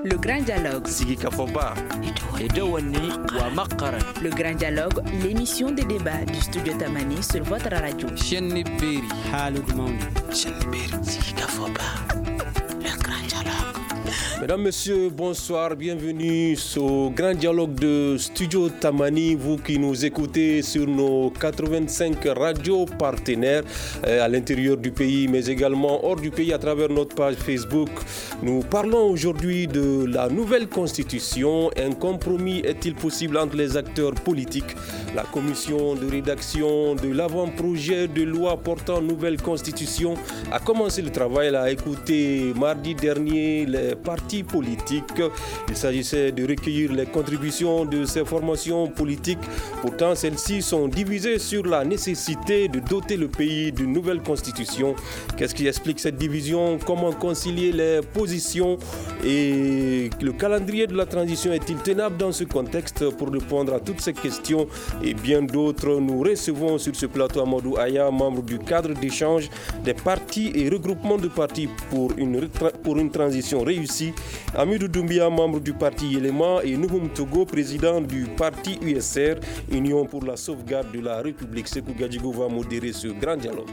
Le Grand Dialogue. Sigi Kafoba. Edouani Wamakaran. Le Grand Dialogue, l'émission de débat du studio Tamani sur votre radio. Chenni Beri. Halud Mauni. Chenni Beri. Sigi Kafoba. Le Grand Dialogue. Mesdames, Messieurs, bonsoir, bienvenue au Grand Dialogue de Studio Tamani, vous qui nous écoutez sur nos 85 radios partenaires à l'intérieur du pays, mais également hors du pays à travers notre page Facebook. Nous parlons aujourd'hui de la nouvelle constitution. Un compromis est-il possible entre les acteurs politiques? La commission de rédaction de l'avant-projet de loi portant nouvelle constitution a commencé le travail. Elle a écouté mardi dernier les partis politiques. Il s'agissait de recueillir les contributions de ces formations politiques. Pourtant, celles-ci sont divisées sur la nécessité de doter le pays d'une nouvelle constitution. Qu'est-ce qui explique cette division? Comment concilier les positions? Et le calendrier de la transition est-il tenable dans ce contexte? Pour répondre à toutes ces questions et bien d'autres, nous recevons sur ce plateau Amadou Aya, membre du cadre d'échange des partis et regroupement de partis pour une transition réussie. Amidou Doumbia, membre du parti Yéléma, et Nouhoum Togo, président du parti USR, Union pour la sauvegarde de la République. Sekou Gadjigo va modérer ce grand dialogue.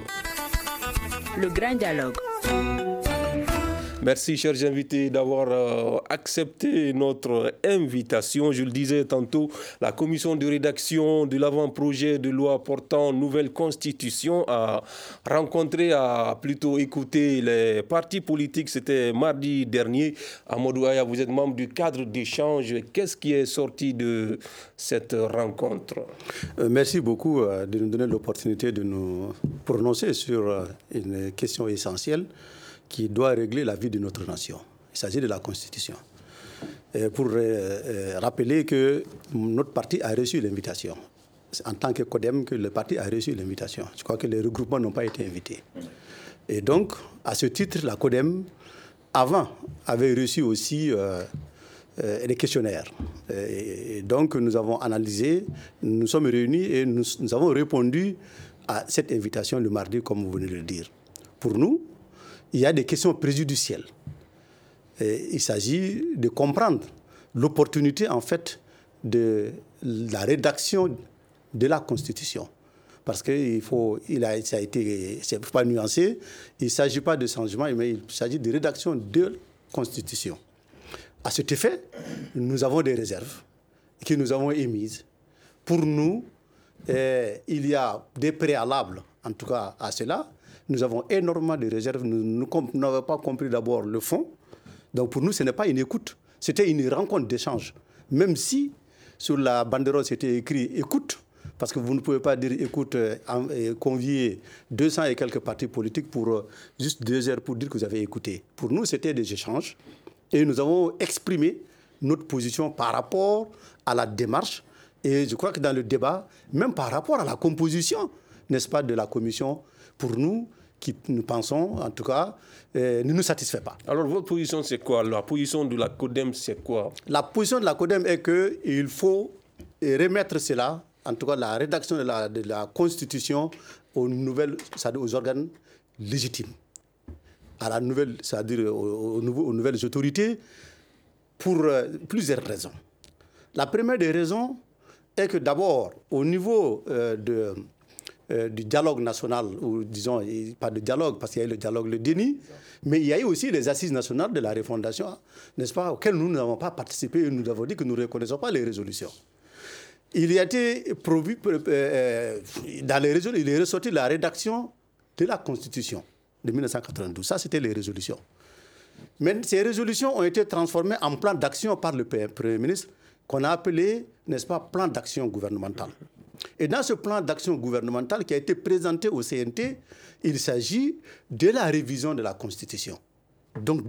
Le Grand Dialogue. Merci, chers invités, d'avoir accepté notre invitation. Je le disais tantôt, la commission de rédaction de l'avant-projet de loi portant nouvelle constitution a plutôt écouté les partis politiques. C'était mardi dernier. Amadou Aya, vous êtes membre du cadre d'échange. Qu'est-ce qui est sorti de cette rencontre? Merci beaucoup de nous donner l'opportunité de nous prononcer sur une question essentielle qui doit régler la vie de notre nation. Il s'agit de la Constitution. Pour rappeler que notre parti a reçu l'invitation. En tant que CODEM, que le parti a reçu l'invitation. Je crois que les regroupements n'ont pas été invités. Et donc, à ce titre, la CODEM, avant, avait reçu aussi des questionnaires. Et donc, nous avons analysé, nous sommes réunis et nous avons répondu à cette invitation le mardi, comme vous venez de le dire. Pour nous, il y a des questions préjudicielles. Il s'agit de comprendre l'opportunité, en fait, de la rédaction de la Constitution. Parce que c'est pas nuancé, il ne s'agit pas de changement, mais il s'agit de rédaction de la Constitution. À cet effet, nous avons des réserves que nous avons émises. Pour nous, il y a des préalables, en tout cas à cela. Nous avons énormément de réserves. Nous n'avons pas compris d'abord le fond. Donc pour nous, ce n'est pas une écoute. C'était une rencontre d'échange. Même si sur la banderole, c'était écrit « écoute », parce que vous ne pouvez pas dire « écoute », convier 200 et quelques partis politiques pour juste 2 heures pour dire que vous avez écouté. Pour nous, c'était des échanges. Et nous avons exprimé notre position par rapport à la démarche. Et je crois que dans le débat, même par rapport à la composition, n'est-ce pas, de la commission, pour nous, qui nous pensons, en tout cas, ne nous satisfait pas. Alors, votre position, c'est quoi? La position de la CODEM, c'est quoi? La position de la CODEM est qu'il faut remettre cela, en tout cas la rédaction de la Constitution, aux organes légitimes, à la nouvelle, c'est-à-dire aux nouvelles autorités, pour plusieurs raisons. La première des raisons est que d'abord, au niveau du dialogue national, ou disons, pas de dialogue, parce qu'il y a eu le dialogue, le déni, mais il y a eu aussi les assises nationales de la refondation, n'est-ce pas, auxquelles nous n'avons pas participé et nous avons dit que nous ne reconnaissons pas les résolutions. Il y a été prévu, dans les résolutions, il est ressorti la rédaction de la Constitution de 1992. Ça, c'était les résolutions. Mais ces résolutions ont été transformées en plan d'action par le Premier ministre, qu'on a appelé, n'est-ce pas, plan d'action gouvernemental. Et dans ce plan d'action gouvernemental qui a été présenté au CNT, il s'agit de la révision de la Constitution. Donc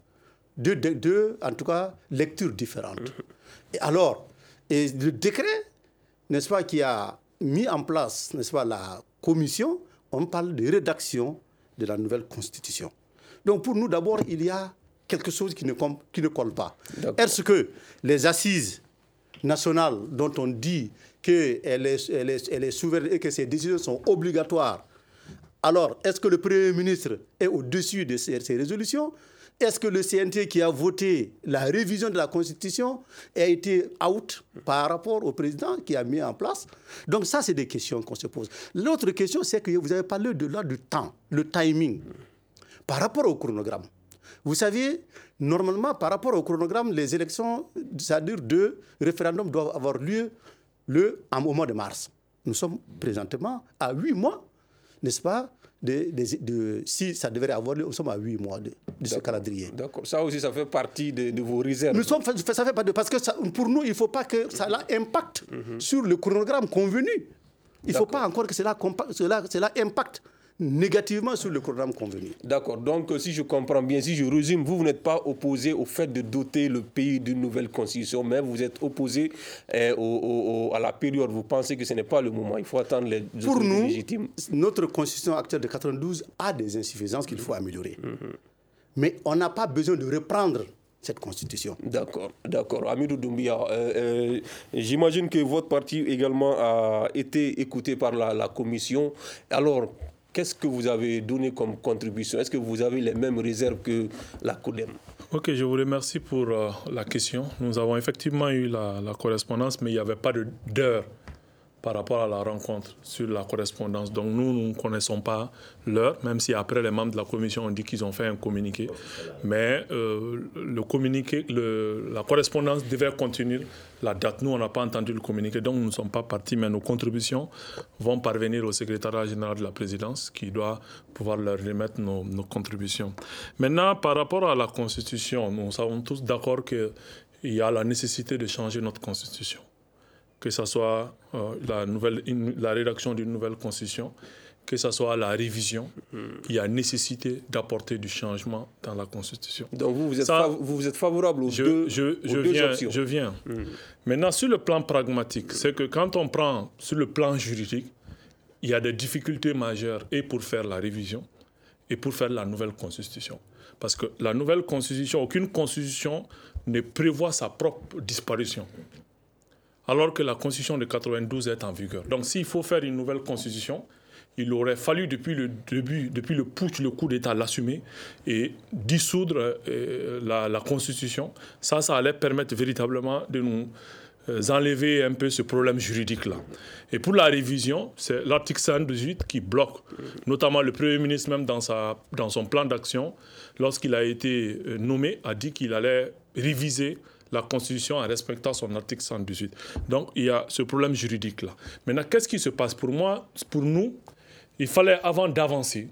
deux en tout cas, lectures différentes. Et alors, le décret, n'est-ce pas, qui a mis en place, n'est-ce pas, la commission, on parle de rédaction de la nouvelle Constitution. Donc pour nous, d'abord, il y a quelque chose qui ne colle pas. Est-ce que les assises nationales dont on dit qu'elle est souveraine et que ces décisions sont obligatoires, alors est-ce que le Premier ministre est au-dessus de ces résolutions? Est-ce que le CNT qui a voté la révision de la Constitution a été out par rapport au président qui a mis en place? Donc ça, c'est des questions qu'on se pose. L'autre question, c'est que vous avez parlé de là du temps, le timing, par rapport au chronogramme. Vous savez, normalement, par rapport au chronogramme, les élections, c'est-à-dire deux référendums, doivent avoir lieu au mois de mars. Nous sommes présentement à 8 mois, n'est-ce pas? Si ça devrait avoir lieu, nous sommes à 8 mois de ce calendrier. D'accord. Ça aussi, ça fait partie de vos réserves. Ça fait pas parce que pour nous, il ne faut pas que ça impacte sur le chronogramme convenu. Il ne faut pas encore que cela impacte négativement sur le programme convenu. D'accord. Donc, si je comprends bien, si je résume, vous n'êtes pas opposé au fait de doter le pays d'une nouvelle constitution, mais vous êtes opposé à la période. Vous pensez que ce n'est pas le moment. Il faut attendre les autorités légitimes. Pour nous, notre constitution actuelle de 92 a des insuffisances qu'il faut améliorer. Mais on n'a pas besoin de reprendre cette constitution. D'accord. Amidou Doumbia, j'imagine que votre parti également a été écouté par la commission. Alors, qu'est-ce que vous avez donné comme contribution? Est-ce que vous avez les mêmes réserves que la CODEM? Ok, je vous remercie pour la question. Nous avons effectivement eu la correspondance, mais il n'y avait pas d'heure par rapport à la rencontre sur la correspondance. Donc nous ne connaissons pas l'heure, même si après les membres de la commission ont dit qu'ils ont fait un communiqué. Mais le communiqué, la correspondance devait contenir la date. Nous, on n'a pas entendu le communiqué, donc nous ne sommes pas partis, mais nos contributions vont parvenir au secrétariat général de la présidence qui doit pouvoir leur remettre nos contributions. Maintenant, par rapport à la Constitution, nous sommes tous d'accord qu'il y a la nécessité de changer notre Constitution. Que ce soit la rédaction d'une nouvelle constitution, que ce soit la révision, il y a nécessité d'apporter du changement dans la constitution. Donc vous êtes favorable aux deux options. Je viens. Maintenant, sur le plan pragmatique, c'est que quand on prend sur le plan juridique, il y a des difficultés majeures et pour faire la révision et pour faire la nouvelle constitution. Parce que la nouvelle constitution, aucune constitution ne prévoit sa propre disparition. Alors que la constitution de 92 est en vigueur. Donc s'il faut faire une nouvelle constitution, il aurait fallu depuis le putsch, le coup d'État, l'assumer et dissoudre la constitution. Ça allait permettre véritablement de nous enlever un peu ce problème juridique-là. Et pour la révision, c'est l'article 118 qui bloque, notamment le Premier ministre même dans son plan d'action, lorsqu'il a été nommé, a dit qu'il allait réviser la Constitution en respectant son article 118. Donc, il y a ce problème juridique-là. Maintenant, qu'est-ce qui se passe? Pour nous, il fallait, avant d'avancer,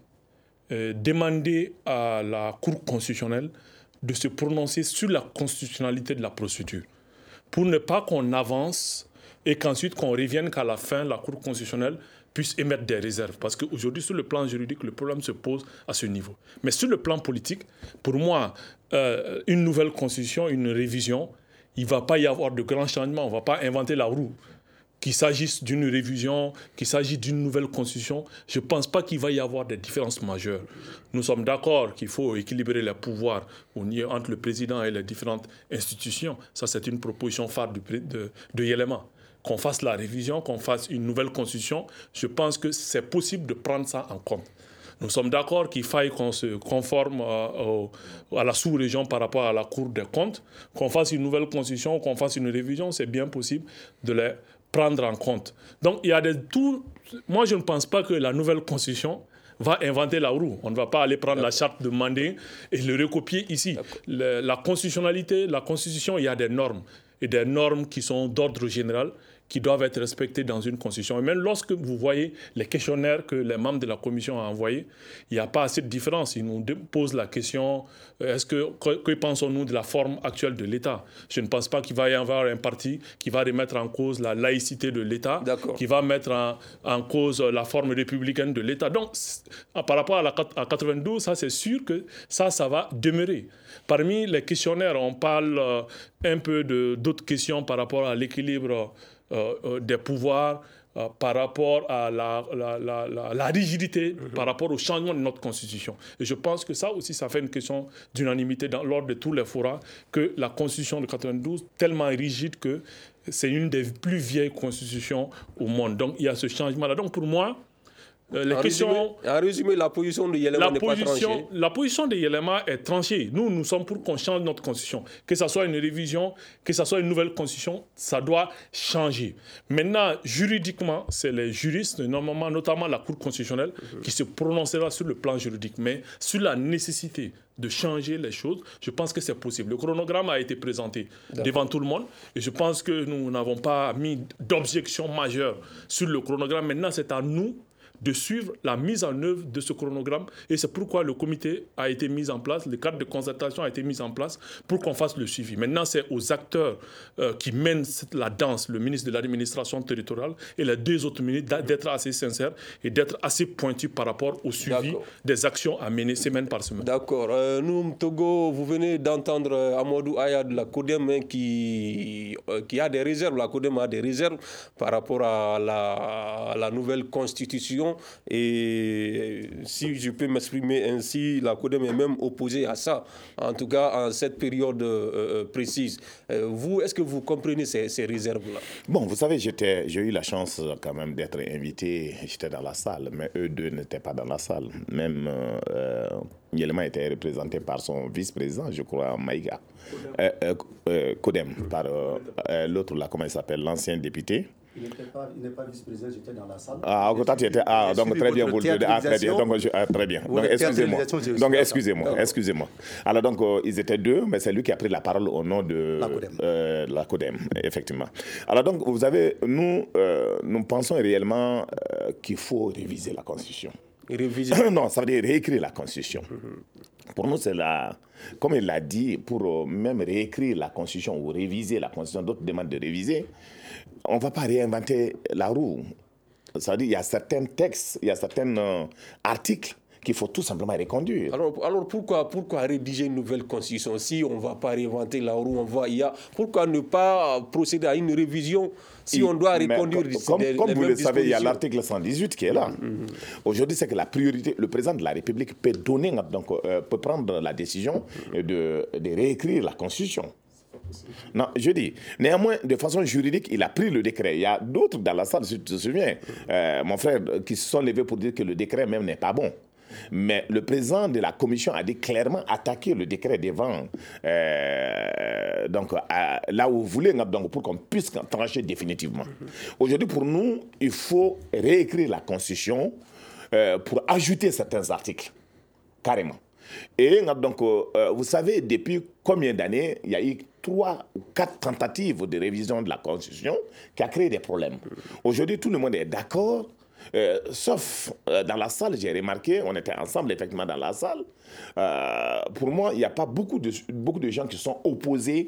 demander à la Cour constitutionnelle de se prononcer sur la constitutionnalité de la procédure. Pour ne pas qu'on avance et qu'ensuite qu'on revienne qu'à la fin, la Cour constitutionnelle puisse émettre des réserves. Parce qu'aujourd'hui, sur le plan juridique, le problème se pose à ce niveau. Mais sur le plan politique, pour moi, une nouvelle constitution, une révision, il ne va pas y avoir de grands changements. On ne va pas inventer la roue. Qu'il s'agisse d'une révision, qu'il s'agisse d'une nouvelle constitution, je ne pense pas qu'il va y avoir des différences majeures. Nous sommes d'accord qu'il faut équilibrer les pouvoirs entre le président et les différentes institutions. Ça, c'est une proposition phare de Yelema. Qu'on fasse la révision, qu'on fasse une nouvelle constitution, je pense que c'est possible de prendre ça en compte. Nous sommes d'accord qu'il faille qu'on se conforme à la sous-région par rapport à la Cour des comptes, qu'on fasse une nouvelle constitution, qu'on fasse une révision, c'est bien possible de les prendre en compte. Donc, il y a moi, je ne pense pas que la nouvelle constitution va inventer la roue. On ne va pas aller prendre la charte de Mandé et le recopier ici. La constitutionnalité, la constitution, il y a des normes. Et des normes qui sont d'ordre général, qui doivent être respectées dans une constitution. Et même lorsque vous voyez les questionnaires que les membres de la commission ont envoyés, il n'y a pas assez de différence. Ils nous posent la question, que pensons-nous de la forme actuelle de l'État? Je ne pense pas qu'il va y avoir un parti qui va remettre en cause la laïcité de l'État, qui va mettre en cause la forme républicaine de l'État. Donc, par rapport à 92, ça c'est sûr que ça va demeurer. Parmi les questionnaires, on parle un peu d'autres questions par rapport à l'équilibre des pouvoirs, par rapport à la rigidité, par rapport au changement de notre Constitution. Et je pense que ça aussi, ça fait une question d'unanimité lors de tous les forats, que la Constitution de 92, tellement rigide que c'est une des plus vieilles constitutions au monde. Donc il y a ce changement-là. Donc pour moi, En résumé, la position de Yelema n'est pas tranchée. La position de Yelema est tranchée. Nous sommes pour qu'on change notre constitution. Que ce soit une révision, que ce soit une nouvelle constitution, ça doit changer. Maintenant, juridiquement, c'est les juristes, normalement, notamment la Cour constitutionnelle, qui se prononcera sur le plan juridique. Mais sur la nécessité de changer les choses, je pense que c'est possible. Le chronogramme a été présenté devant tout le monde et je pense que nous n'avons pas mis d'objection majeure sur le chronogramme. Maintenant, c'est à nous de suivre la mise en œuvre de ce chronogramme et c'est pourquoi le comité a été mis en place, le cadre de concertation a été mis en place pour qu'on fasse le suivi. Maintenant, c'est aux acteurs qui mènent la danse, le ministre de l'administration territoriale et les deux autres ministres, d'être assez sincères et d'être assez pointus par rapport au suivi des actions à mener semaine par semaine. D'accord. Nous, Togo, vous venez d'entendre Amadou Aya de la CODEM qui a des réserves. La CODEM a des réserves par rapport à la nouvelle constitution. Et si je peux m'exprimer ainsi, la CODEM est même opposée à ça, en tout cas en cette période précise. Vous, est-ce que vous comprenez ces réserves-là? Bon, vous savez, j'ai eu la chance quand même d'être invité, j'étais dans la salle, mais eux deux n'étaient pas dans la salle. Même Yelema était représenté par son vice-président, je crois, Maïga. CODEM, par l'autre là, comment il s'appelle, l'ancien député. Il n'est pas vice-président, j'étais dans la salle. Toi, tu étais. Donc très bien, vous le dites. Très bien. Très bien. Donc, excusez-moi. Alors, donc, ils étaient deux, mais c'est lui qui a pris la parole au nom de la CODEM, effectivement. Alors, donc, vous avez, nous pensons réellement qu'il faut réviser la Constitution. Non, ça veut dire réécrire la Constitution. Pour nous, c'est comme il l'a dit, pour même réécrire la Constitution ou réviser la Constitution, d'autres demandent de réviser. On ne va pas réinventer la roue. Ça veut dire qu'il y a certains textes, il y a certains articles qu'il faut tout simplement reconduire. Alors pourquoi rédiger une nouvelle constitution si on ne va pas réinventer la roue, pourquoi ne pas procéder à une révision si on doit reconduire comme vous le savez, il y a l'article 118 qui est là. Aujourd'hui, c'est que la priorité, le président de la République peut prendre la décision de réécrire la Constitution. Non, je dis, néanmoins, de façon juridique, il a pris le décret. Il y a d'autres dans la salle, si tu te souviens, mon frère, qui se sont levés pour dire que le décret même n'est pas bon. Mais le président de la commission a dit clairement attaquer le décret devant, là où vous voulez, pour qu'on puisse trancher définitivement. Aujourd'hui, pour nous, il faut réécrire la Constitution pour ajouter certains articles, carrément. Et donc, vous savez, depuis combien d'années, il y a eu 3 ou 4 tentatives de révision de la Constitution qui a créé des problèmes. Aujourd'hui, tout le monde est d'accord, sauf dans la salle, j'ai remarqué, on était ensemble effectivement dans la salle. Pour moi, il n'y a pas beaucoup de gens qui sont opposés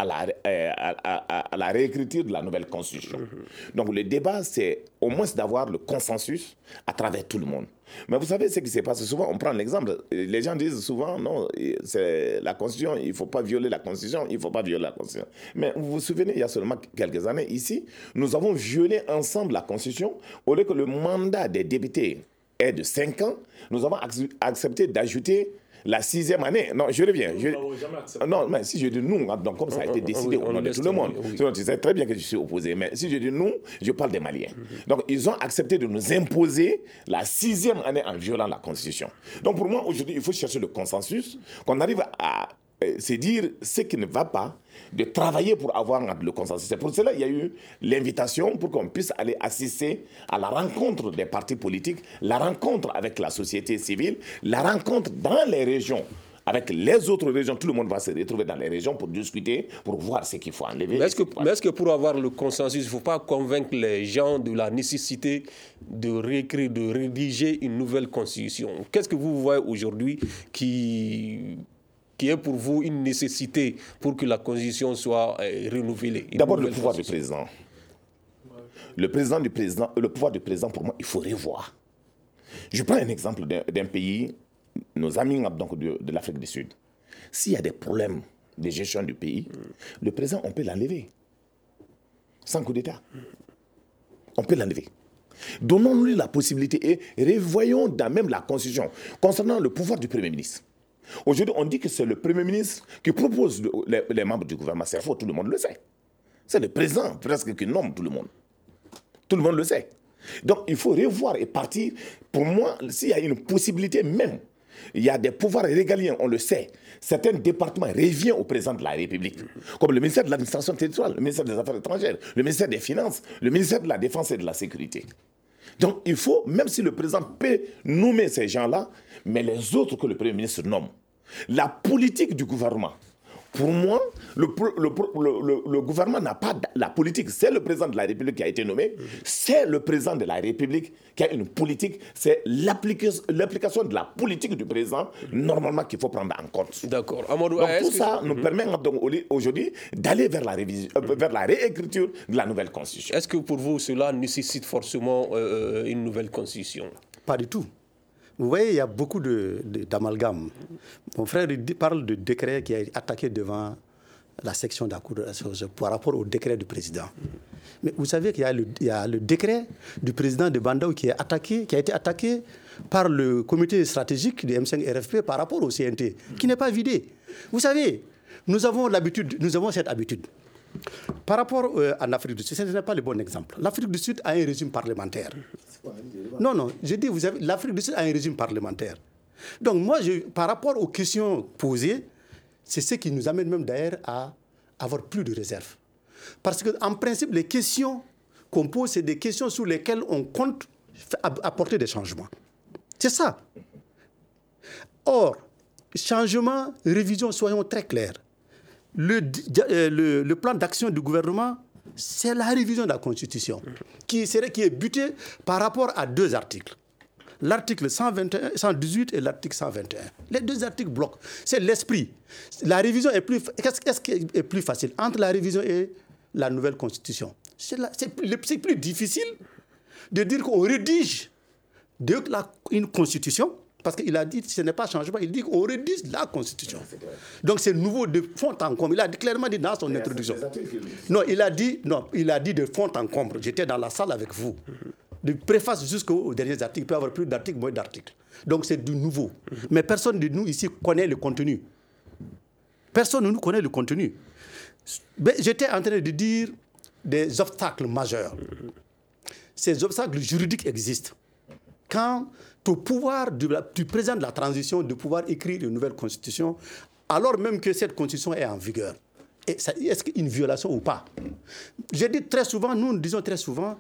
à la réécriture de la nouvelle Constitution. Donc le débat, c'est au moins d'avoir le consensus à travers tout le monde. Mais vous savez ce qui se passe souvent, on prend l'exemple, les gens disent souvent, non, c'est la Constitution, il ne faut pas violer la Constitution, il ne faut pas violer la Constitution. Mais vous vous souvenez, il y a seulement quelques années, ici, nous avons violé ensemble la Constitution, au lieu que le mandat des députés est de 5 ans, nous avons accepté d'ajouter la 6e année. Non, je reviens. Non, mais si je dis nous, donc comme ça a été décidé au nom de tout le monde, tu sais très bien que je suis opposé, mais si je dis nous, je parle des Maliens. Donc ils ont accepté de nous imposer la 6e année en violant la Constitution. Donc pour moi, aujourd'hui, il faut chercher le consensus, qu'on arrive à se dire ce qui ne va pas, de travailler pour avoir le consensus. C'est pour cela qu'il y a eu l'invitation pour qu'on puisse aller assister à la rencontre des partis politiques, la rencontre avec la société civile, la rencontre dans les régions. Avec les autres régions, tout le monde va se retrouver dans les régions pour discuter, pour voir ce qu'il faut enlever. Mais est-ce que pour avoir le consensus, il ne faut pas convaincre les gens de la nécessité de réécrire, de rédiger une nouvelle constitution? Qu'est-ce que vous voyez aujourd'hui qui est pour vous une nécessité pour que la Constitution soit renouvelée? D'abord, le pouvoir du président. Le pouvoir du président, pour moi, il faut revoir. Je prends un exemple d'un pays, nos amis donc, de l'Afrique du Sud. S'il y a des problèmes de gestion du pays, le président, on peut l'enlever. Sans coup d'État. On peut l'enlever. Donnons-lui la possibilité et revoyons dans même la Constitution concernant le pouvoir du Premier ministre. Aujourd'hui, on dit que c'est le Premier ministre qui propose les membres du gouvernement. C'est faux, tout le monde le sait. C'est le président presque qui nomme tout le monde. Tout le monde le sait. Donc, il faut revoir et partir. Pour moi, s'il y a une possibilité même, il y a des pouvoirs régaliens, on le sait. Certains départements reviennent au président de la République, comme le ministère de l'administration territoriale, le ministère des Affaires étrangères, le ministère des Finances, le ministère de la Défense et de la Sécurité. Donc, il faut, même si le président peut nommer ces gens-là, mais les autres que le Premier ministre nomme. La politique du gouvernement. Pour moi, le gouvernement n'a pas la politique. C'est le président de la République qui a été nommé. C'est le président de la République qui a une politique. C'est l'application de la politique du président, normalement, qu'il faut prendre en compte. D'accord. Amadou, donc tout ça nous permet aujourd'hui d'aller vers la réécriture de la nouvelle constitution. Est-ce que pour vous, cela nécessite forcément une nouvelle constitution? Pas du tout. Vous voyez, il y a beaucoup d'amalgames. Mon frère parle de décret qui a été attaqué devant la section de la Cour de la chose par rapport au décret du président. Mais vous savez qu'il y a le décret du président de Bandao qui a été attaqué par le comité stratégique du M5 RFP par rapport au CNT, qui n'est pas vidé. Vous savez, nous avons cette habitude. Par rapport à l'Afrique du Sud, ce n'est pas le bon exemple. L'Afrique du Sud a un régime parlementaire. Non, je dis, l'Afrique du Sud a un régime parlementaire. Donc moi, par rapport aux questions posées, c'est ce qui nous amène même d'ailleurs à avoir plus de réserve. Parce qu'en principe, les questions qu'on pose, c'est des questions sur lesquelles on compte apporter des changements. C'est ça. Or, changement, révision, soyons très clairs. Le plan d'action du gouvernement, c'est la révision de la Constitution qui est butée par rapport à 2 articles. L'article 118 et l'article 121. Les 2 articles bloquent. C'est l'esprit. La révision qu'est-ce qui est plus facile entre la révision et la nouvelle Constitution? C'est plus difficile de dire qu'on rédige une Constitution. Parce qu'il a dit que ce n'est pas changement, il dit qu'on rédige la Constitution. Donc c'est nouveau de fond en comble. Il a clairement dit dans son introduction. Non, il a dit de fond en comble. J'étais dans la salle avec vous. De préface jusqu'aux derniers articles, il peut y avoir plus d'articles, moins d'articles. Donc c'est du nouveau. Mais personne de nous ici connaît le contenu. Personne de nous connaît le contenu. J'étais en train de dire des obstacles majeurs. Ces obstacles juridiques existent. Quand au pouvoir du président de la transition de pouvoir écrire une nouvelle constitution, alors même que cette constitution est en vigueur. Est-ce qu'il y a une violation ou pas? Je dis très souvent, nous disons très souvent,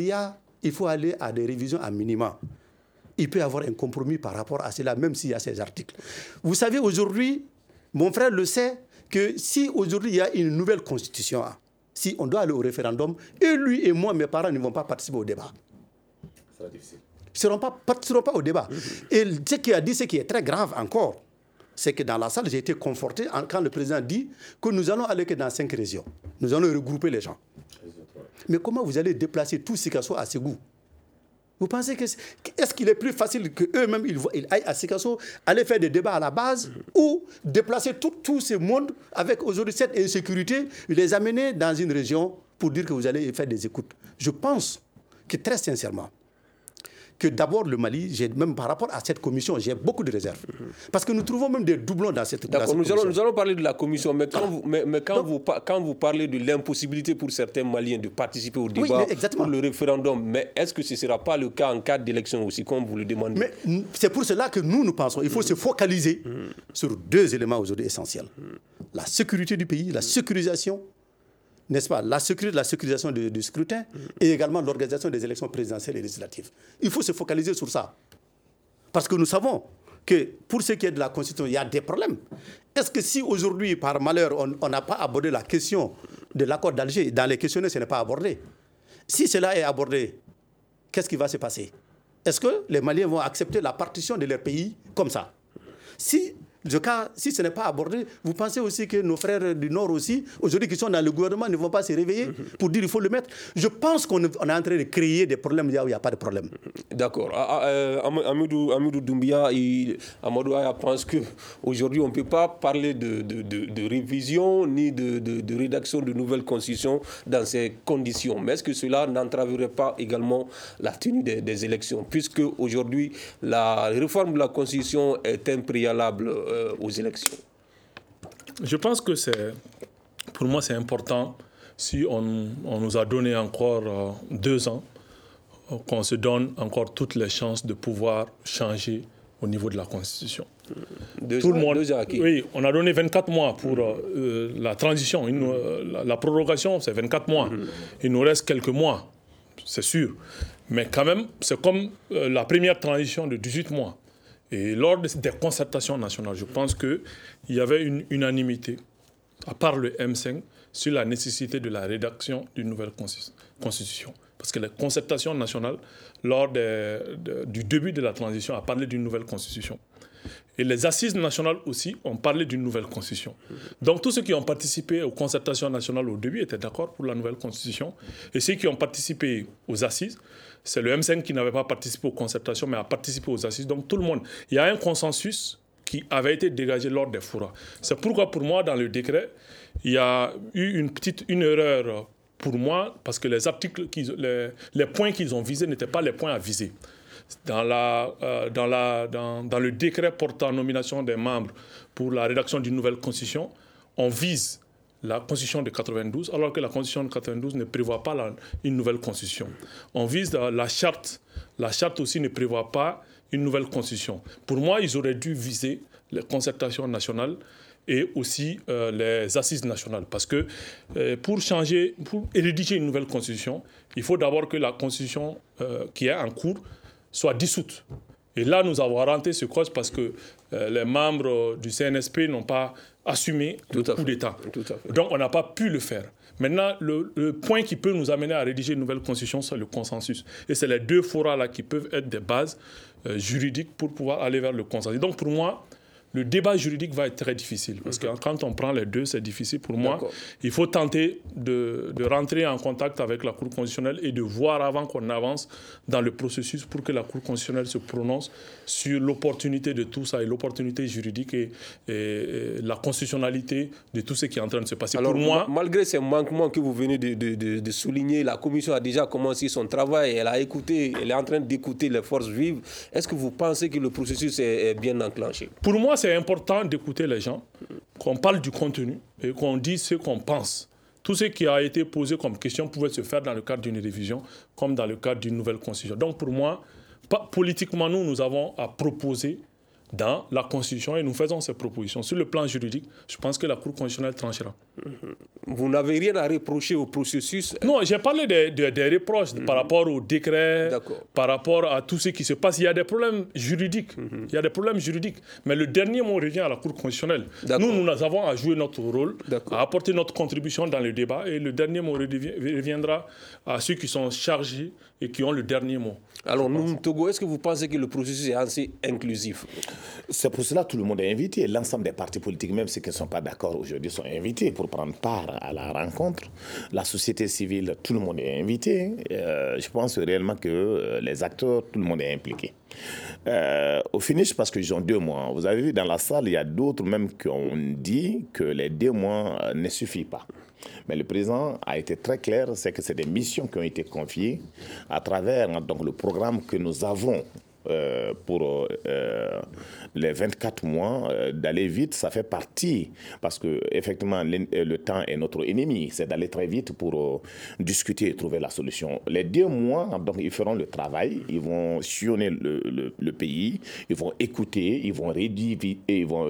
il faut aller à des révisions à minima. Il peut y avoir un compromis par rapport à cela, même s'il y a ces articles. Vous savez, aujourd'hui, mon frère le sait, que si aujourd'hui il y a une nouvelle constitution, si on doit aller au référendum, et lui et moi, mes parents ne vont pas participer au débat. Ça sera difficile. Ils ne participeront pas au débat. Et ce qu'il a dit, ce qui est très grave encore, c'est que dans la salle, j'ai été conforté quand le président dit que nous allons aller que dans 5 régions. Nous allons regrouper les gens. Mais comment vous allez déplacer tout Sikasso à Ségou? Vous pensez est-ce qu'il est plus facile qu'eux-mêmes ils aillent à Sikasso, aller faire des débats à la base, ou déplacer tout ce monde avec aujourd'hui cette insécurité, les amener dans une région pour dire que vous allez faire des écoutes? Je pense que très sincèrement, que d'abord le Mali, même par rapport à cette commission, j'ai beaucoup de réserves. Parce que nous trouvons même des doublons dans cette commission. Nous allons parler de la commission, mais quand vous parlez de l'impossibilité pour certains Maliens de participer au débat pour le référendum, mais est-ce que ce ne sera pas le cas en cas d'élection aussi, comme vous le demandez? Mais c'est pour cela que nous pensons qu'il faut se focaliser sur 2 éléments aujourd'hui essentiels. La sécurité du pays, la sécurisation, n'est-ce pas, la sécurisation du scrutin et également l'organisation des élections présidentielles et législatives. Il faut se focaliser sur ça. Parce que nous savons que pour ce qui est de la Constitution, il y a des problèmes. Est-ce que si aujourd'hui, par malheur, on n'a pas abordé la question de l'accord d'Alger, dans les questionnaires, ce n'est pas abordé. Si cela est abordé, qu'est-ce qui va se passer? Est-ce que les Maliens vont accepter la partition de leur pays comme ça? Si ce n'est pas abordé, vous pensez aussi que nos frères du Nord aussi, aujourd'hui qui sont dans le gouvernement, ne vont pas se réveiller pour dire qu'il faut le mettre? Je pense qu'on est en train de créer des problèmes là où il n'y a pas de problème. D'accord. Amadou Doumbia, Amadou Aya pense qu'aujourd'hui, on ne peut pas parler de révision ni de rédaction de nouvelles constitutions dans ces conditions. Mais est-ce que cela n'entraverait pas également la tenue des élections? Puisque aujourd'hui, la réforme de la Constitution est un préalable aux élections. Je pense que pour moi, c'est important si on nous a donné encore 2 ans qu'on se donne encore toutes les chances de pouvoir changer au niveau de la Constitution. Tout le monde, oui, on a donné 24 mois pour la transition. La prorogation, c'est 24 mois. Il nous reste quelques mois, c'est sûr. Mais quand même, c'est comme la première transition de 18 mois. Et lors des concertations nationales, je pense qu'il y avait une unanimité, à part le M5, sur la nécessité de la rédaction d'une nouvelle constitution. Parce que la concertation nationale, lors du début de la transition, a parlé d'une nouvelle constitution. Et les assises nationales aussi ont parlé d'une nouvelle constitution. Donc tous ceux qui ont participé aux concertations nationales au début étaient d'accord pour la nouvelle constitution. Et ceux qui ont participé aux assises, c'est le M5 qui n'avait pas participé aux concertations, mais a participé aux assises. Donc tout le monde, il y a un consensus qui avait été dégagé lors des forats. C'est pourquoi pour moi, dans le décret, il y a eu une erreur pour moi, parce que les articles, les points qu'ils ont visés n'étaient pas les points à viser. Dans le décret portant nomination des membres pour la rédaction d'une nouvelle constitution, on vise la constitution de 92, alors que la constitution de 92 ne prévoit pas une nouvelle constitution. On vise la charte. La charte aussi ne prévoit pas une nouvelle constitution. Pour moi, ils auraient dû viser les concertations nationales et aussi les assises nationales. Parce que pour rédiger une nouvelle constitution, il faut d'abord que la constitution qui est en cours soit dissoute. Et là, nous avons rentré ce cause parce que les membres du CNSP n'ont pas assumé le coup d'État. Donc, on n'a pas pu le faire. Maintenant, le point qui peut nous amener à rédiger une nouvelle constitution, c'est le consensus. Et c'est les deux forats-là qui peuvent être des bases juridiques pour pouvoir aller vers le consensus. Donc, pour moi, le débat juridique va être très difficile. Parce que quand on prend les deux, c'est difficile. Pour moi, il faut tenter de rentrer en contact avec la Cour constitutionnelle et de voir avant qu'on avance dans le processus pour que la Cour constitutionnelle se prononce sur l'opportunité de tout ça et l'opportunité juridique et la constitutionnalité de tout ce qui est en train de se passer. Alors, pour moi, malgré ces manquements que vous venez de souligner, la Commission a déjà commencé son travail, elle est en train d'écouter les forces vives. Est-ce que vous pensez que le processus est bien enclenché? Pour moi, c'est important d'écouter les gens, qu'on parle du contenu et qu'on dise ce qu'on pense. Tout ce qui a été posé comme question pouvait se faire dans le cadre d'une révision comme dans le cadre d'une nouvelle constitution. Donc pour moi, politiquement, nous avons à proposer dans la Constitution et nous faisons ces propositions. Sur le plan juridique, je pense que la Cour constitutionnelle tranchera. Vous n'avez rien à reprocher au processus? Non, j'ai parlé des reproches par rapport au décret, par rapport à tout ce qui se passe. Il y a des problèmes juridiques. Il y a des problèmes juridiques. Mais le dernier mot revient à la Cour constitutionnelle. Nous avons à jouer notre rôle, à apporter notre contribution dans le débat et le dernier mot reviendra à ceux qui sont chargés et qui ont le dernier mot. Alors, Togo, est-ce que vous pensez que le processus est assez inclusif? C'est pour cela que tout le monde est invité. L'ensemble des partis politiques, même ceux qui ne sont pas d'accord aujourd'hui, sont invités pour prendre part à la rencontre. La société civile, tout le monde est invité. Je pense réellement que les acteurs, tout le monde est impliqué. Au finish, parce qu'ils ont 2 mois. Vous avez vu dans la salle, il y a d'autres même qui ont dit que les 2 mois ne suffisent pas. Mais le président a été très clair, c'est que c'est des missions qui ont été confiées à travers donc, le programme que nous avons pour les 24 mois, d'aller vite, ça fait partie, parce que effectivement le temps est notre ennemi, c'est d'aller très vite pour discuter et trouver la solution. Les 2 mois, donc ils feront le travail, ils vont sillonner le pays, ils vont écouter, ils vont rédiger,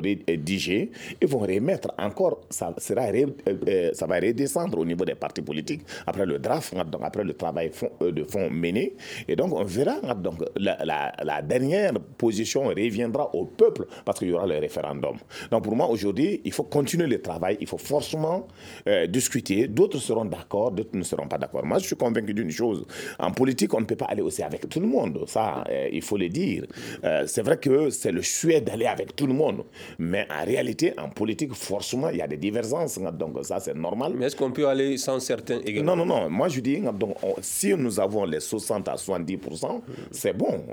ils vont remettre encore, ça va redescendre au niveau des partis politiques après le draft, donc après le travail de fond mené, et donc on verra donc la dernière position reviendra au peuple parce qu'il y aura le référendum. Donc pour moi aujourd'hui, il faut continuer le travail, il faut forcément discuter. D'autres seront d'accord, d'autres ne seront pas d'accord. Moi je suis convaincu d'une chose, en politique on ne peut pas aller aussi avec tout le monde, ça il faut le dire. C'est vrai que c'est le souhait d'aller avec tout le monde, mais en réalité en politique forcément il y a des divergences, donc ça c'est normal. Mais est-ce qu'on peut aller sans certains également? Non, moi je dis donc, si nous avons les 60 à 70%, c'est bon. Maintenant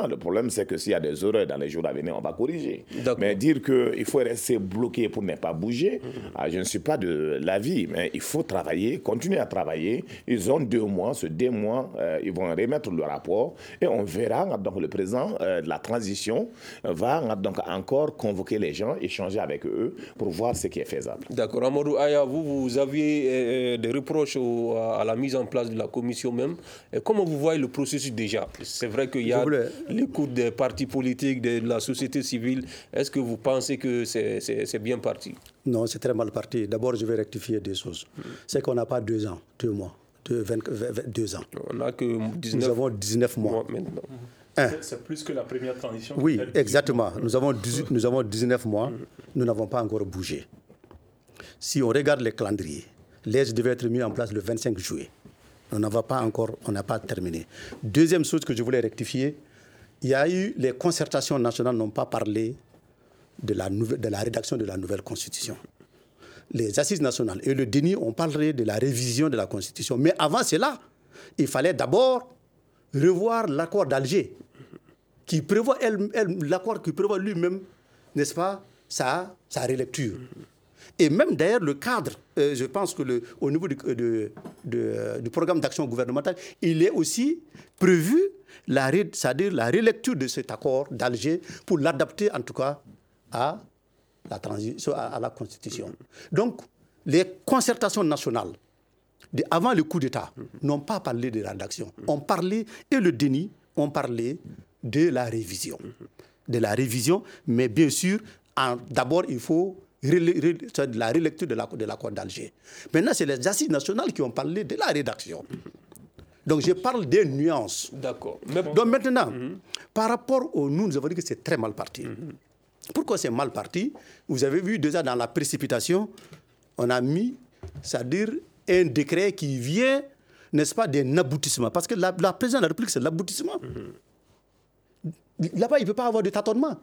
Maintenant, le problème, c'est que s'il y a des erreurs dans les jours à venir, on va corriger. Mais dire qu'il faut rester bloqué pour ne pas bouger, je ne suis pas de l'avis, mais il faut travailler, continuer à travailler. Ils ont 2 mois, ce 2 mois, ils vont remettre le rapport et on verra. Donc, le président de la transition va donc encore convoquer les gens, échanger avec eux pour voir ce qui est faisable. D'accord. Amadou Aya, vous aviez des reproches à la mise en place de la commission même. Et comment vous voyez le processus déjà? C'est vrai qu'il y a l'écoute des partis politiques, de la société civile. Est-ce que vous pensez que c'est bien parti? Non, c'est très mal parti. D'abord, je vais rectifier des choses. C'est qu'on n'a pas 2 ans, 2 mois, 22 ans. On n'a que 19 Nous avons 19 mois maintenant. C'est plus que la première transition. Oui, exactement. Nous avons 19 mois. Nous n'avons pas encore bougé. Si on regarde les calendriers, l'aide devait être mis en place le 25 juillet. On n'a pas terminé. Deuxième chose que je voulais rectifier, il y a eu, les concertations nationales n'ont pas parlé de la rédaction de la nouvelle constitution. Les assises nationales et le DENI ont parlé de la révision de la constitution. Mais avant cela, il fallait d'abord revoir l'accord d'Alger, qui prévoit l'accord qui prévoit lui-même, n'est-ce pas, sa relecture. Et même d'ailleurs le cadre, je pense que au niveau du programme d'action gouvernementale, il est aussi prévu c'est-à-dire la relecture de cet accord d'Alger pour l'adapter en tout cas à la Constitution. Donc les concertations nationales avant le coup d'État n'ont pas parlé de rédaction. On parlait, et le DENI, on parlait de la révision. De la révision, mais bien sûr, d'abord il faut la relecture de l'accord d'Alger. Maintenant, c'est les assises nationales qui ont parlé de la rédaction. Donc, je parle des nuances. D'accord. Donc, maintenant, par rapport nous avons dit que c'est très mal parti. Pourquoi c'est mal parti? Vous avez vu déjà dans la précipitation, on a mis, c'est-à-dire un décret qui vient, n'est-ce pas, d'un aboutissement. Parce que la présidence de la République, c'est l'aboutissement. Là-bas, il ne peut pas avoir de tâtonnement.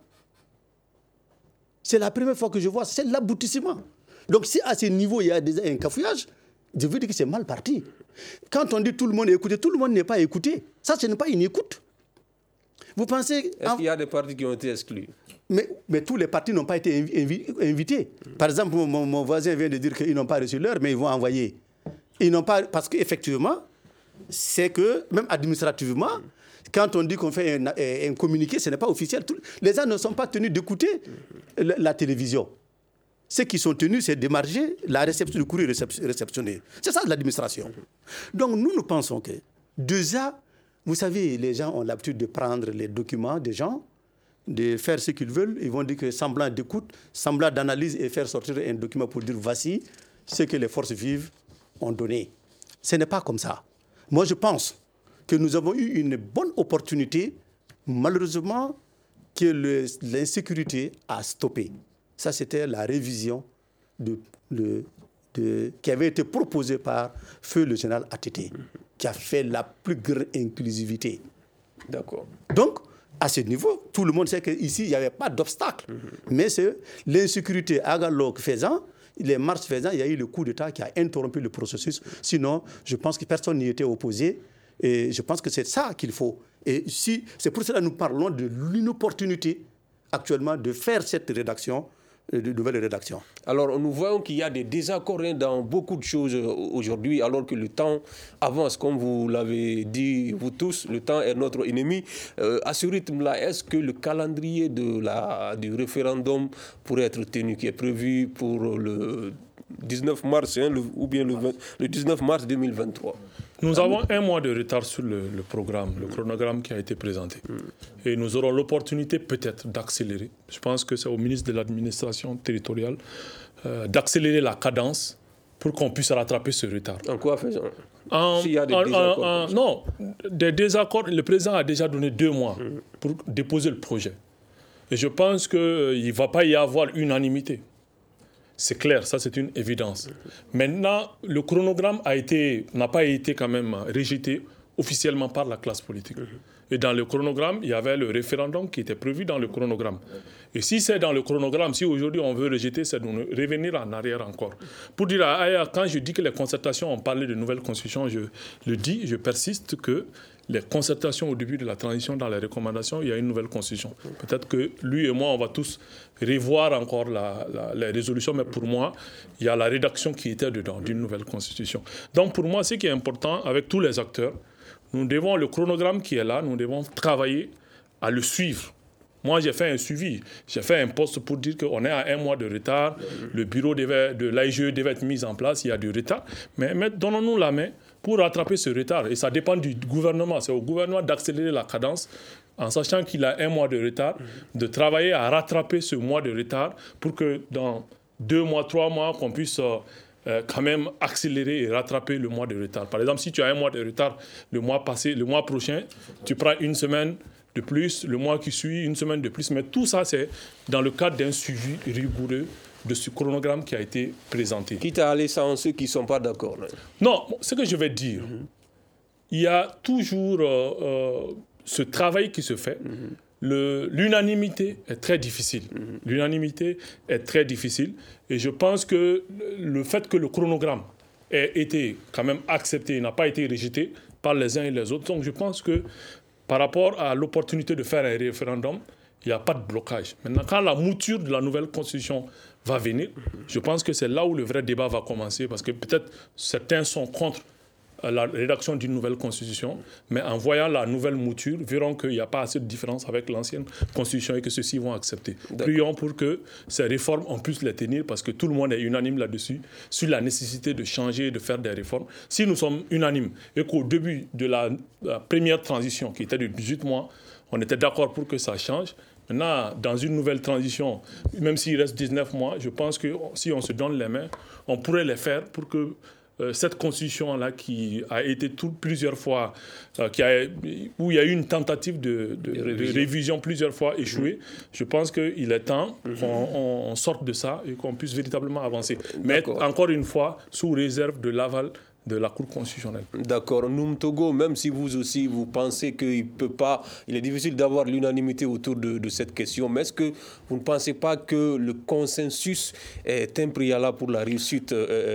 C'est la première fois que je vois, c'est l'aboutissement. Donc si à ce niveau, il y a déjà un cafouillage, je veux dire que c'est mal parti. Quand on dit tout le monde est écouté, tout le monde n'est pas écouté. Ça, ce n'est pas une écoute. Vous pensez... Est-ce qu'il y a des partis qui ont été exclus? Mais tous les partis n'ont pas été invités. Par exemple, mon voisin vient de dire qu'ils n'ont pas reçu l'heure, mais ils vont envoyer. Ils n'ont pas... Parce qu'effectivement, c'est que, même administrativement... Quand on dit qu'on fait un communiqué, ce n'est pas officiel. Les gens ne sont pas tenus d'écouter la télévision. Ceux qui sont tenus, c'est d'émarger la réception du courrier réceptionné. C'est ça l'administration. Donc nous pensons que déjà, vous savez, les gens ont l'habitude de prendre les documents des gens, de faire ce qu'ils veulent. Ils vont dire que semblant d'écoute, semblant d'analyse et faire sortir un document pour dire voici ce que les forces vives ont donné. Ce n'est pas comme ça. Moi, je pense que nous avons eu une bonne opportunité, malheureusement, que l'insécurité a stoppé. Ça, c'était la révision qui avait été proposée par Feu le général ATT, qui a fait la plus grande inclusivité. D'accord. Donc, à ce niveau, tout le monde sait qu'ici, il n'y avait pas d'obstacle. Mais c'est l'insécurité agalogue faisant, les marches faisant, il y a eu le coup d'État qui a interrompu le processus. Sinon, je pense que personne n'y était opposé. Et je pense que c'est ça qu'il faut. Et c'est pour cela que nous parlons de l'inopportunité actuellement de faire cette rédaction, de nouvelle rédaction. Alors, nous voyons qu'il y a des désaccords dans beaucoup de choses aujourd'hui, alors que le temps avance, comme vous l'avez dit, vous tous, le temps est notre ennemi. À ce rythme-là, est-ce que le calendrier du référendum pourrait être tenu, qui est prévu pour le 19 mars, ou bien le 19 mars 2023 ? Nous avons 1 mois de retard sur le programme, le chronogramme qui a été présenté. Et nous aurons l'opportunité peut-être d'accélérer. Je pense que c'est au ministre de l'administration territoriale d'accélérer la cadence pour qu'on puisse rattraper ce retard. En quoi faisant? S'il y a des désaccords? Non, des désaccords, le président a déjà donné 2 mois pour déposer le projet. Et je pense qu'il ne va pas y avoir unanimité. C'est clair, ça c'est une évidence. Maintenant, le chronogramme n'a pas été quand même rejeté officiellement par la classe politique. Et dans le chronogramme, il y avait le référendum qui était prévu dans le chronogramme. Et si c'est dans le chronogramme, si aujourd'hui on veut rejeter, c'est de revenir en arrière encore. Pour dire à Aya, quand je dis que les concertations ont parlé de nouvelle constitution, je le dis, je persiste que les concertations au début de la transition, dans les recommandations, il y a une nouvelle constitution. Peut-être que lui et moi, on va tous revoir encore les résolutions, mais pour moi, il y a la rédaction qui était dedans d'une nouvelle constitution. Donc pour moi, ce qui est important avec tous les acteurs, nous devons, le chronogramme qui est là, nous devons travailler à le suivre. Moi, j'ai fait un suivi. J'ai fait un poste pour dire qu'on est à 1 mois de retard. Le bureau de l'AIGE devait être mis en place. Il y a du retard. Mais donnons-nous la main pour rattraper ce retard. Et ça dépend du gouvernement. C'est au gouvernement d'accélérer la cadence en sachant qu'il a 1 mois de retard, de travailler à rattraper ce mois de retard pour que dans 2 mois, 3 mois, qu'on puisse quand même accélérer et rattraper le mois de retard. Par exemple, si tu as 1 mois de retard le mois prochain, tu prends 1 semaine de plus, le mois qui suit, 1 semaine de plus. Mais tout ça, c'est dans le cadre d'un suivi rigoureux de ce chronogramme qui a été présenté. Quitte à aller sans ceux qui ne sont pas d'accord. Non, ce que je vais dire, il y a toujours ce travail qui se fait. L'unanimité est très difficile. L'unanimité est très difficile. Et je pense que le fait que le chronogramme ait été quand même accepté, n'a pas été rejeté par les uns et les autres. Donc je pense que par rapport à l'opportunité de faire un référendum, il n'y a pas de blocage. Maintenant, quand la mouture de la nouvelle constitution va venir, je pense que c'est là où le vrai débat va commencer, parce que peut-être certains sont contre la rédaction d'une nouvelle constitution, mais en voyant la nouvelle mouture, verront qu'il n'y a pas assez de différence avec l'ancienne constitution et que ceux-ci vont accepter. Prions pour que ces réformes, on puisse les tenir, parce que tout le monde est unanime là-dessus, sur la nécessité de changer et de faire des réformes. Si nous sommes unanimes et qu'au début de la première transition, qui était de 18 mois, on était d'accord pour que ça change, maintenant, dans une nouvelle transition, même s'il reste 19 mois, je pense que si on se donne les mains, on pourrait les faire pour que cette constitution-là qui a été plusieurs fois, où il y a eu une tentative de révision plusieurs fois échouée, je pense qu'il est temps qu'on sorte de ça et qu'on puisse véritablement avancer. Mais encore une fois, sous réserve de l'aval de la Cour constitutionnelle. D'accord. Noum Togo, même si vous aussi, vous pensez qu'il est difficile d'avoir l'unanimité autour de cette question, mais est-ce que vous ne pensez pas que le consensus est un préalable pour la réussite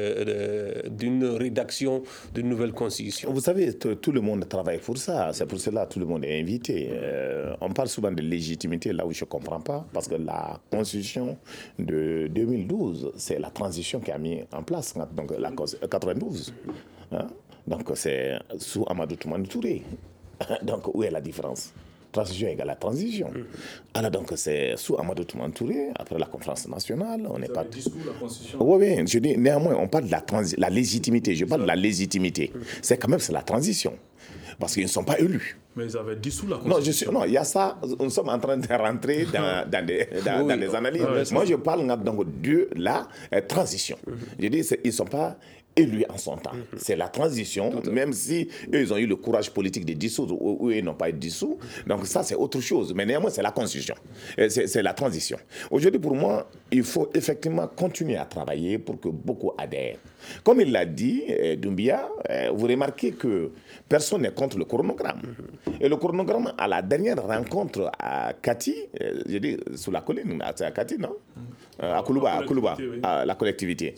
d'une rédaction d'une nouvelle constitution? Vous savez, tout le monde travaille pour ça. C'est pour cela que tout le monde est invité. On parle souvent de légitimité là où je ne comprends pas, parce que la constitution de 2012, c'est la transition qui a mis en place, donc la 92. Donc c'est sous Amadou Toumani Touré. Donc où est la différence? Transition égale à transition. Alors donc c'est sous Amadou Toumani Touré, après la conférence nationale, on n'est pas... la constitution. Oui, je dis néanmoins, on parle de la légitimité. Je parle de la légitimité. C'est quand même la transition. Parce qu'ils ne sont pas élus. Mais ils avaient dissous la constitution. Non, il y a ça. Nous sommes en train de rentrer dans des analyses. Moi, je parle donc de la transition. Je dis, ils ne sont pas élus en son temps. C'est la transition, même si eux, ils ont eu le courage politique de dissoudre ou ils n'ont pas été dissous. Donc ça, c'est autre chose. Mais néanmoins, c'est la constitution. C'est la transition. Aujourd'hui, pour moi, il faut effectivement continuer à travailler pour que beaucoup adhèrent. Comme il l'a dit, Doumbia, vous remarquez que personne n'est contre le chronogramme. Et le chronogramme, à la dernière rencontre à Kati, j'ai dit sous la colline, c'est à Kati, non? À Koulouba, oui. À la collectivité.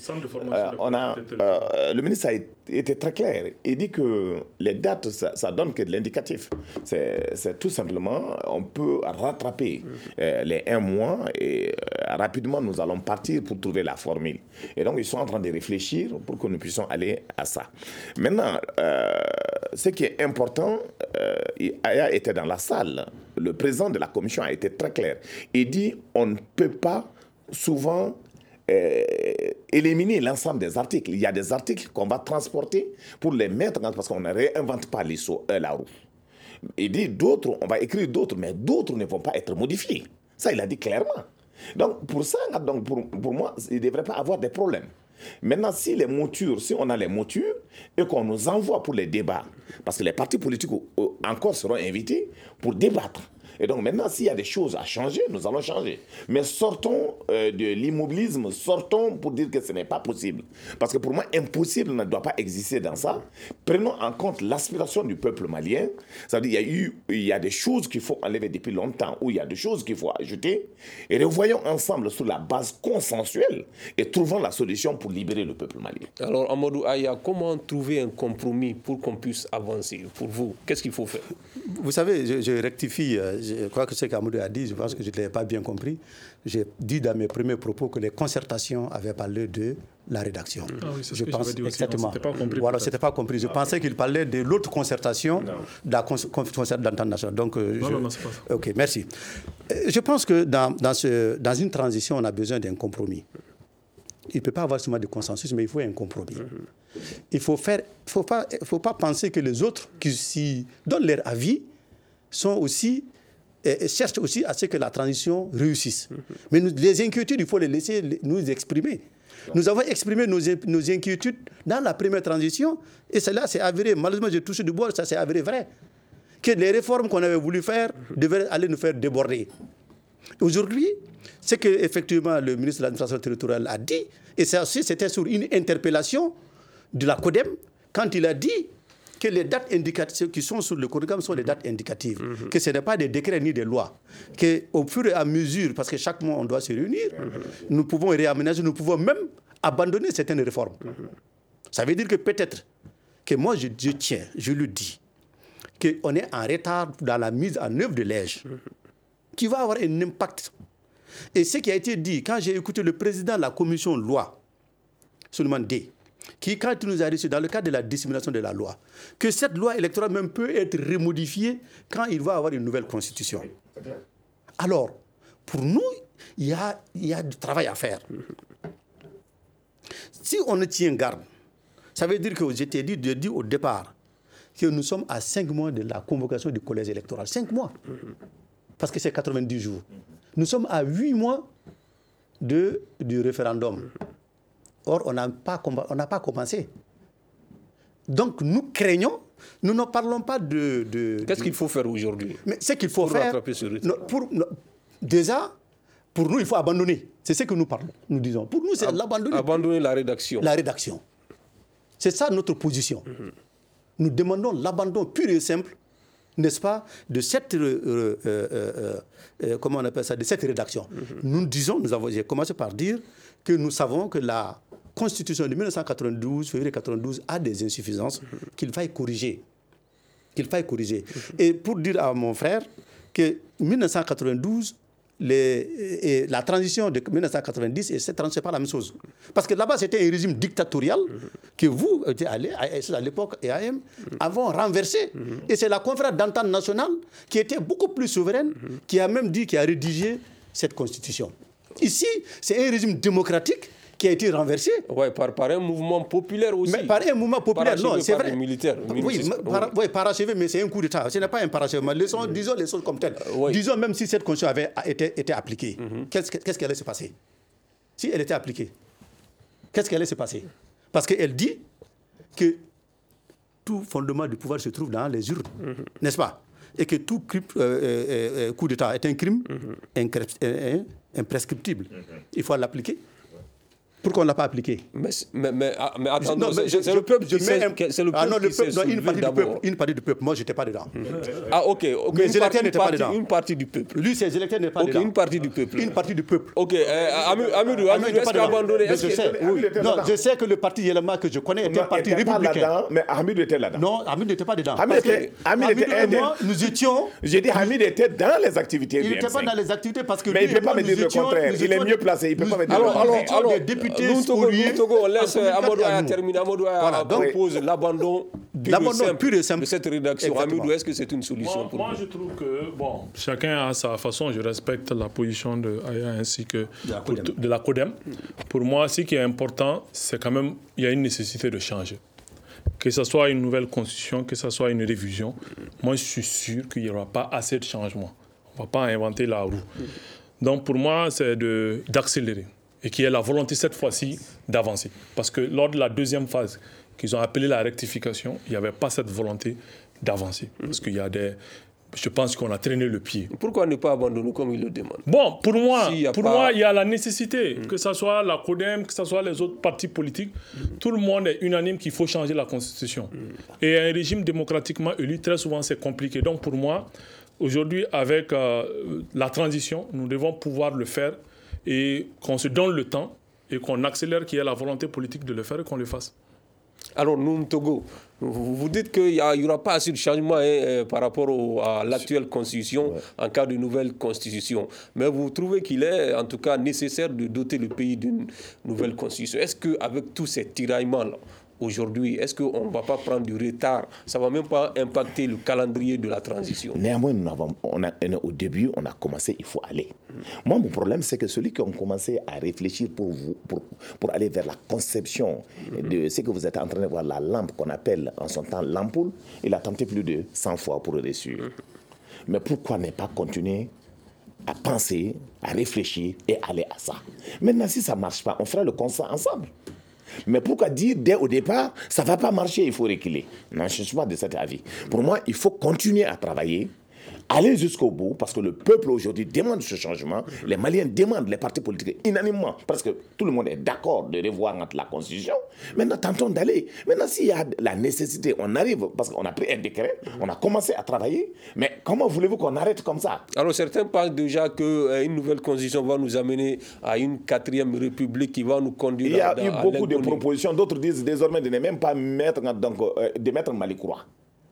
Le ministre a été très clair. Il dit que les dates, ça donne que de l'indicatif. C'est tout simplement, on peut rattraper les 1 mois et rapidement, nous allons partir pour trouver la formule. Et donc, ils sont en train de réfléchir pour que nous puissions aller à ça. Maintenant, ce qui est important, Aya était dans la salle. Le président de la commission a été très clair. Il dit, on ne peut pas souvent éliminer l'ensemble des articles. Il y a des articles qu'on va transporter pour les mettre, parce qu'on ne réinvente pas la roue. Il dit d'autres, on va écrire d'autres, mais d'autres ne vont pas être modifiés. Ça, il a dit clairement. Donc, pour ça, pour moi, il ne devrait pas avoir de problème. Maintenant, si on a les moutures et qu'on nous envoie pour les débats, parce que les partis politiques encore seront invités pour débattre. Et donc maintenant, s'il y a des choses à changer, nous allons changer. Mais sortons de l'immobilisme, sortons pour dire que ce n'est pas possible. Parce que pour moi, impossible ne doit pas exister dans ça. Prenons en compte l'aspiration du peuple malien. Ça veut dire qu'il y a des choses qu'il faut enlever depuis longtemps, ou il y a des choses qu'il faut ajouter. Et revoyons ensemble sur la base consensuelle et trouvons la solution pour libérer le peuple malien. Alors, Amadou Aya, comment trouver un compromis pour qu'on puisse avancer? Pour vous, qu'est-ce qu'il faut faire? Vous savez, je rectifie, je crois que ce qu'Amadou a dit, je pense que je ne l'ai pas bien compris. J'ai dit dans mes premiers propos que les concertations avaient parlé de la rédaction. Ah oui, c'est ce que j'avais dit aussi. Exactement. C'était pas compris. Voilà, c'était pas compris. Je pensais qu'il parlait de l'autre concertation, de la concertation d'entente nationale. Donc, non, c'est pas ça. Ok, merci. Je pense que dans une transition, on a besoin d'un compromis. Il ne peut pas avoir seulement de consensus, mais il faut un compromis. Il faut pas penser que les autres qui donnent leur avis sont aussi cherchent aussi à ce que la transition réussisse. Mais les inquiétudes, il faut les laisser nous exprimer. Nous avons exprimé nos inquiétudes dans la première transition, et cela s'est avéré, malheureusement j'ai touché du bois, ça s'est avéré vrai, que les réformes qu'on avait voulu faire devaient aller nous faire déborder. Aujourd'hui, ce que effectivement le ministre de l'administration territoriale a dit, et ça aussi c'était sur une interpellation de la CODEM, quand il a dit que les dates indicatives qui sont sur le programme sont des dates indicatives, que ce n'est pas des décrets ni des lois, qu'au fur et à mesure, parce que chaque mois on doit se réunir, nous pouvons réaménager, nous pouvons même abandonner certaines réformes. Ça veut dire que peut-être que moi je tiens, je le dis, qu'on est en retard dans la mise en œuvre de l'EJ, qui va avoir un impact. Et ce qui a été dit, quand j'ai écouté le président de la commission loi, Souleymane D, qui, quand il nous a reçu dans le cadre de la dissémination de la loi, que cette loi électorale même peut être remodifiée quand il va avoir une nouvelle constitution. Alors, pour nous, il y a du travail à faire. Si on ne tient garde, ça veut dire que j'étais dit au départ que nous sommes à 5 mois de la convocation du collège électoral. 5 mois. Parce que c'est 90 jours. Nous sommes à 8 mois du référendum. Or, on n'a pas commencé. Donc, nous craignons, nous ne parlons pas de... Qu'est-ce qu'il faut faire aujourd'hui? Mais ce qu'il faut faire... Déjà, pour nous, il faut abandonner. C'est ce que nous parlons, nous disons. Pour nous, c'est l'abandonner. Abandonner la rédaction. La rédaction. C'est ça notre position. Nous demandons l'abandon pur et simple, n'est-ce pas, de cette, comment on appelle ça, de cette rédaction. Nous disons, j'ai commencé par dire que nous savons que la Constitution de 1992, février 1992, a des insuffisances qu'il faille corriger. Et pour dire à mon frère que 1992, la transition de 1990 et cette transition, c'est pas la même chose. Parce que là-bas, c'était un régime dictatorial que vous, à l'époque EAM, avons renversé. Et c'est la conférence d'entente nationale qui était beaucoup plus souveraine, qui a même dit, qui a rédigé cette constitution. Ici, c'est un régime démocratique qui a été renversé. Oui, par un mouvement populaire aussi. Mais par un mouvement populaire, non, c'est vrai. Militaires, oui, parachevé, mais c'est un coup d'État. Ce n'est pas un parachèvement. Disons les choses comme telles. Disons même si cette constitution avait été appliquée, qu'est-ce qui allait se passer? Si elle était appliquée, qu'est-ce qui allait se passer? Parce qu'elle dit que tout fondement du pouvoir se trouve dans les urnes, n'est-ce pas? Et que tout coup d'État est un crime imprescriptible. Il faut l'appliquer. Pourquoi on ne l'a pas appliqué? Mais attends, c'est le peuple qui sait. C'est le peuple qui sait. Une partie du peuple. Moi, je n'étais pas dedans. Ah, ok. Mais les électeurs n'étaient pas dedans. Une partie du peuple. Lui, ses électeurs n'étaient pas dedans. Une partie du peuple. Une partie du peuple. Ok. Amidou, est-ce qu'il a abandonné? Non, je sais que le parti Yélema que je connais était un parti républicain. Mais Hamidou était là-dedans. Non, Hamidou n'était pas dedans. Hamidou était moi, nous étions... J'ai dit Hamidou était dans les activités. Il n'était pas dans les activités parce que... Mais il ne peut pas me dire le contraire. Il est mieux placé. Il ne peut pas me dire le contraire. Alors, des députés Togo, on laisse Amadou Aya terminer. Amadou Aya propose l'abandon pur et simple de cette rédaction. Amidou, est-ce que c'est une solution pour vous? Moi, je trouve que, chacun a sa façon. Je respecte la position de Aya ainsi que de la CODEM. Pour moi, ce qui est important, c'est quand même, il y a une nécessité de changer. Que ce soit une nouvelle constitution, que ce soit une révision, moi, je suis sûr qu'il n'y aura pas assez de changements. On ne va pas inventer la roue. Donc, pour moi, c'est d'accélérer. Et qu'il y ait la volonté cette fois-ci d'avancer. Parce que lors de la deuxième phase, qu'ils ont appelé la rectification, il n'y avait pas cette volonté d'avancer. Parce qu'il y a je pense qu'on a traîné le pied. Pourquoi ne pas abandonner comme il le demande? Bon, pour moi, il y a la nécessité, que ce soit la CODEM, que ce soit les autres partis politiques, tout le monde est unanime qu'il faut changer la Constitution. Et un régime démocratiquement élu, très souvent, c'est compliqué. Donc pour moi, aujourd'hui, avec la transition, nous devons pouvoir le faire et qu'on se donne le temps et qu'on accélère, qu'il y ait la volonté politique de le faire et qu'on le fasse. Alors, Noum Togo, vous dites qu'il n'y aura pas assez de changement par rapport à l'actuelle constitution en cas de nouvelle constitution. Mais vous trouvez qu'il est en tout cas nécessaire de doter le pays d'une nouvelle constitution. Est-ce qu'avec tous ces tiraillements-là, aujourd'hui, est-ce qu'on ne va pas prendre du retard? Ça ne va même pas impacter le calendrier de la transition. Néanmoins, au début, on a commencé, il faut aller. Moi, mon problème, c'est que celui qui a commencé à réfléchir pour aller vers la conception de ce que vous êtes en train de voir, la lampe qu'on appelle en son temps l'ampoule, il a tenté plus de 100 fois pour réussir. Mais pourquoi ne pas continuer à penser, à réfléchir et aller à ça? Maintenant, si ça ne marche pas, on fera le constat ensemble. Mais pourquoi dire dès au départ, ça ne va pas marcher, il faut reculer? Non, je ne suis pas de cet avis. Pour moi, il faut continuer à travailler, aller jusqu'au bout, parce que le peuple aujourd'hui demande ce changement. Les Maliens demandent, les partis politiques, unanimement, parce que tout le monde est d'accord de revoir la Constitution. Maintenant, tentons d'aller. Maintenant, s'il y a la nécessité, on arrive, parce qu'on a pris un décret, on a commencé à travailler, mais comment voulez-vous qu'on arrête comme ça? Alors, certains pensent déjà qu'une nouvelle Constitution va nous amener à une 4e République qui va nous conduire Il y a eu beaucoup de propositions. D'autres disent désormais de ne même pas mettre Malikoura.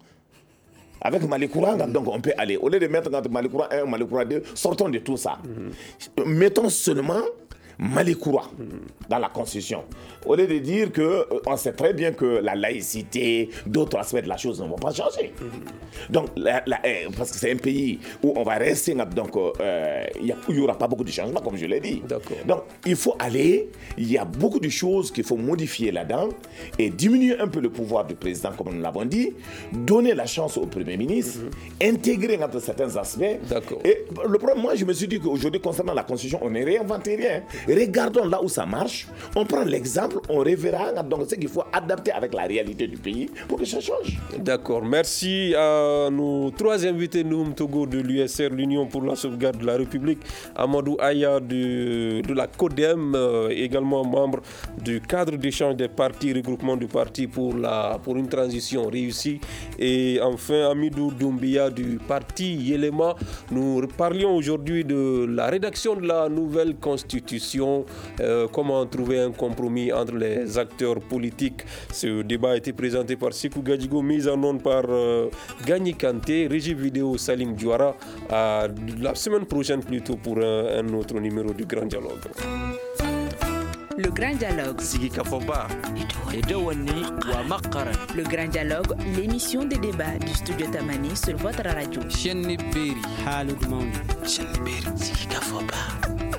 Avec Malikoura, donc on peut aller. Au lieu de mettre Malikoura 1, Malikoura 2, sortons de tout ça. Mettons seulement Malikoura dans la Constitution. Au lieu de dire qu'on sait très bien que la laïcité, d'autres aspects de la chose ne vont pas changer. Donc, parce que c'est un pays où on va rester, donc il n'y aura pas beaucoup de changements, comme je l'ai dit. Donc, il faut aller, il y a beaucoup de choses qu'il faut modifier là-dedans et diminuer un peu le pouvoir du président, comme nous l'avons dit, donner la chance au Premier ministre, intégrer entre certains aspects. Et le problème, moi, je me suis dit qu'aujourd'hui, concernant la Constitution, on ne réinvente rien. Regardons là où ça marche, on prend l'exemple, on reverra donc ce qu'il faut adapter avec la réalité du pays pour que ça change. D'accord, merci à nos 3 invités, Noum Togo de l'USR, l'Union pour la sauvegarde de la République, Amadou Aya de la CODEM, également membre du cadre d'échange des partis, regroupement de partis pour une transition réussie, et enfin Amidou Doumbia du parti Yélema. Nous parlions aujourd'hui de la rédaction de la nouvelle constitution. Comment trouver un compromis entre les acteurs politiques. Ce débat a été présenté par Sekou Gadjigo, mise en onde par Gagny Kanté, régie vidéo Salim Diouara. La semaine prochaine plutôt pour un autre numéro du Grand Dialogue. Le Grand Dialogue. Sigi Kafoba. Le Grand Dialogue, l'émission des débats du studio Tamani sur votre radio. Shenni Beri, Halud Mauni. Shenni Beri, Sigi Kafoba.